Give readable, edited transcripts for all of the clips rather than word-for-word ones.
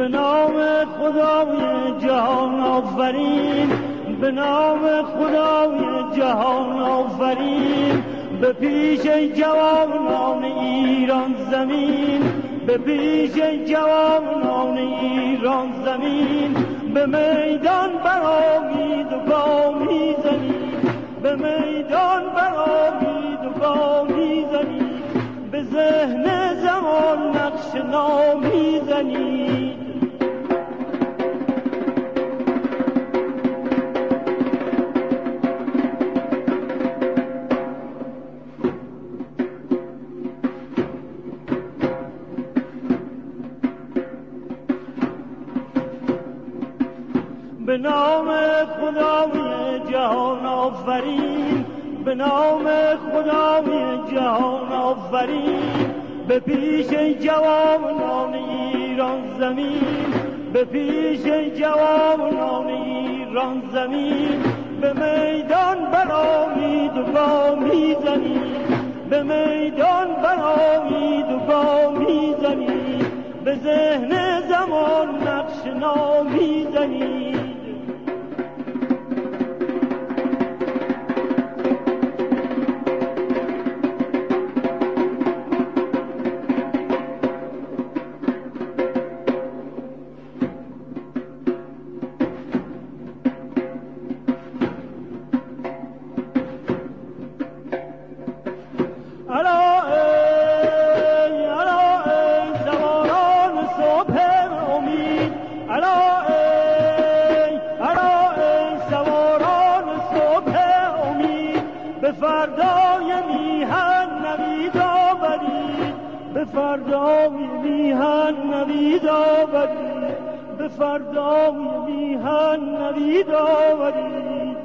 به نام خدای جهان آفرین، به نام خدای جهان آفرین. به پیش جوانان ایران زمین، به پیش جوانان ایران زمین، به میدان برآمید و گامی زنید، به میدان برآمید و گامی زنید، به ذهن زمان نقش نامی زنید. به نام خدای جهان آفرین، به نام خدای جهان آفرین. به پیش جوانان ایران زمین، به پیش جوانان ایران زمین، به میدان برآمید و گامی زنید، به میدان برآمید و گامی زنید، به ذهن زمان نقش نامی زنید. فردای میهن نوید آورید، به فردای میهن نوید آورید.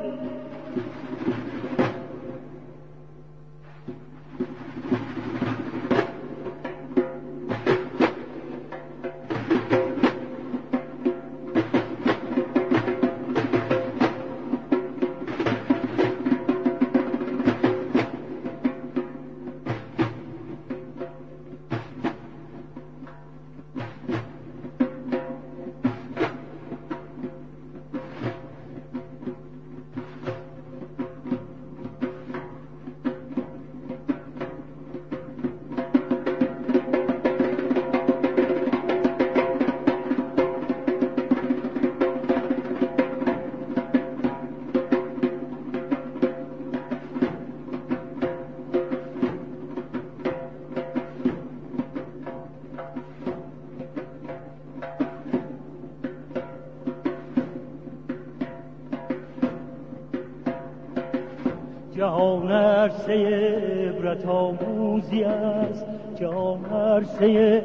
جهان عرصه عبرت آموزی است، جهان عرصه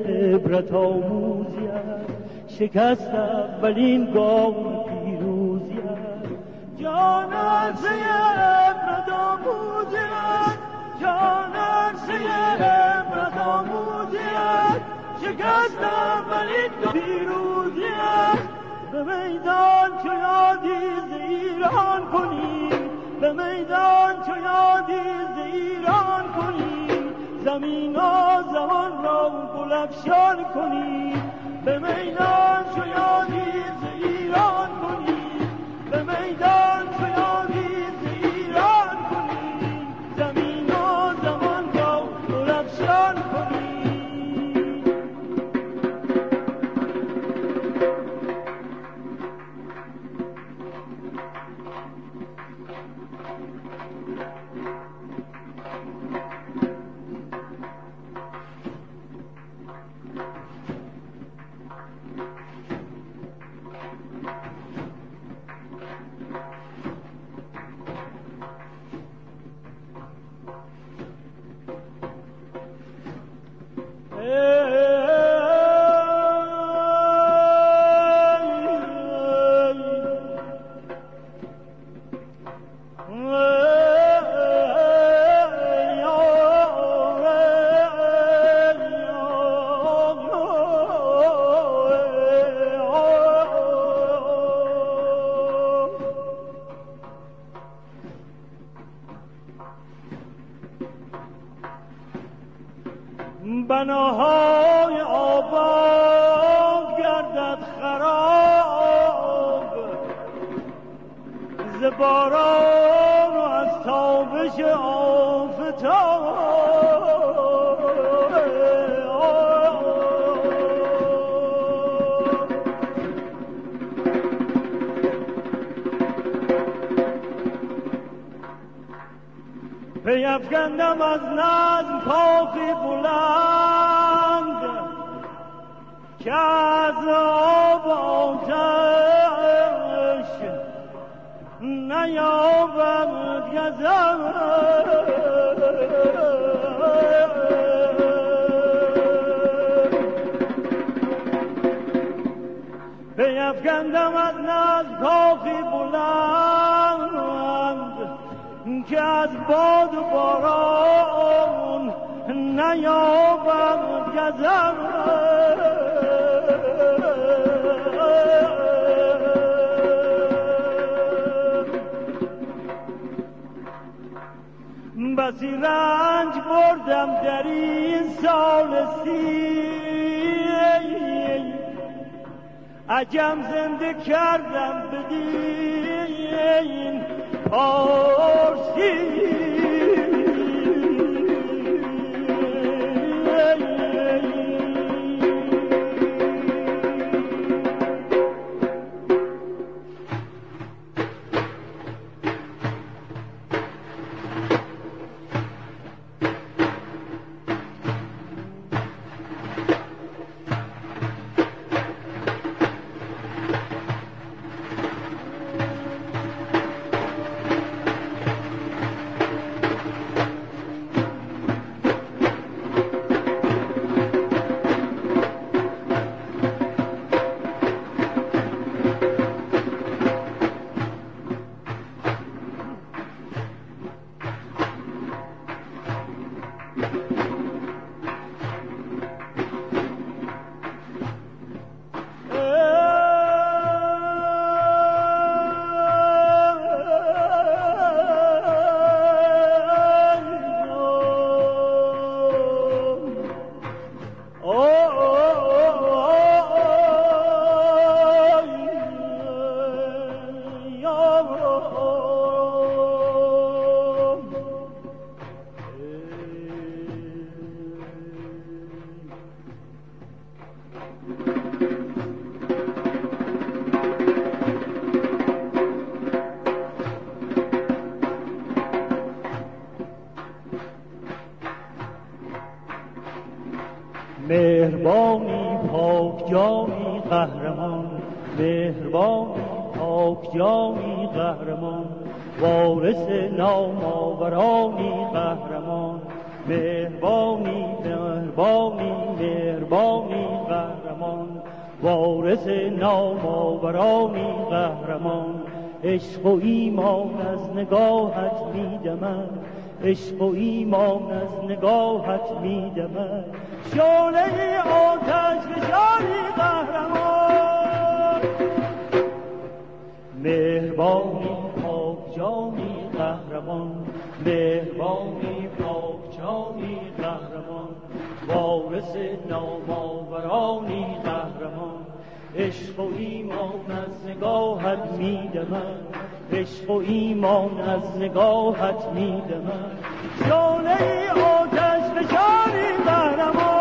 عبرت آموزی است، شکست اولین گام پیروزی است. جهان عرصه عبرت آموزی است، جهان عرصه عبرت آموزی است، شکست اولین گام پیروزی است. به میدان چو یادی ز ایران کنید، به میدان چو یادی ز ایران کنید، زمین و زمان را گل افشان کنید. به میدان چو یادی ز ایران کنید، به میدان چو یادی ز ایران کنید، زمین و زمان را گل افشان کنید. بناهای آباد گردد باران و از تابش آفتاب پیفکندم از نظم کاخی بلند که از آب آتش نیابد گذر بیفکندم از نظم کاخی بلند که از باد و باران نیابد گذر بسی رنج بردم در این سال 30 عجم زنده کردم بدین پارسی مهربانی پاک جانی قهرمان مهربانی پاک جانی قهرمان وارث نام آورانی قهرمان مهربانی مهربانی مهربانی قهرمان وارث نام آورانی قهرمان عشق و ایمان از نگاهت میدمد عشق و ایمان از نگاهت میدمد شعله آتش فشانی قهرمان مهربانی پاک جانی قهرمان مهربانی پاک جانی قهرمان وارث نام آورانی قهرمان عشق و ایمان از نگاهت میدمد عشق و ایمان از نگاهت میدمد شعله آتش فشانی قهرمان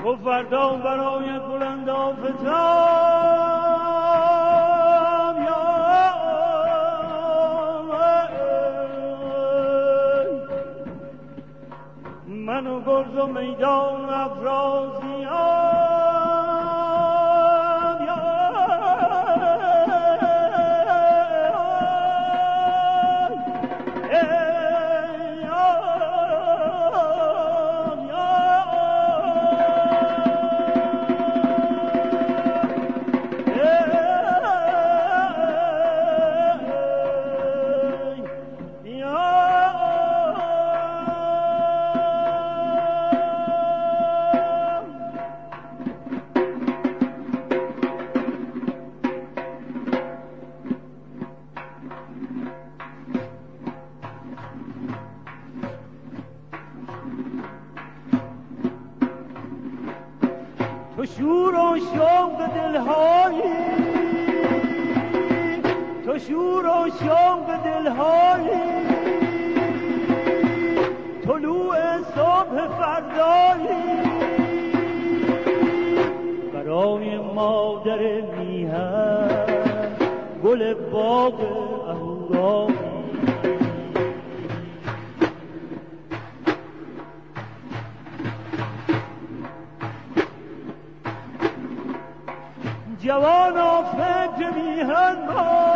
تو فردا برایت بلند آفتاب من و گرز و میدان افرازیان تو شور و شوق دلهایی تو شور و شوق دلهایی طلوع صبح فردایی برای مادر میهن گل باغ اهورایی جوانا فکر میهن ما